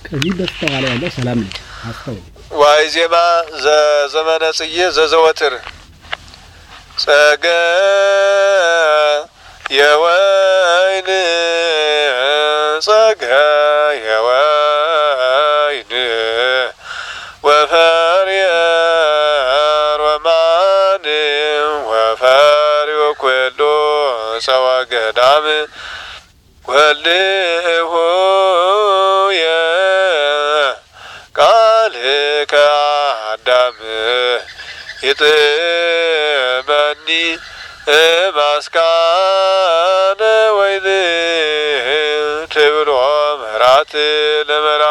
ከዚህ በስተኋላ ያለው ሰላም ልጅ አስተውል። ዋይዜማ ዘመነ ጽዬ ዘዘወትር ጸገ የወይን ጸገ የወይን ወፈርየ ሮማን ወፈርዮ ኩሉ ሰዋ ገዳም ወልሁ ቃልከ አዳም ይጥመኒ ማስካነ ወይን ትብሎ መራት ለመራ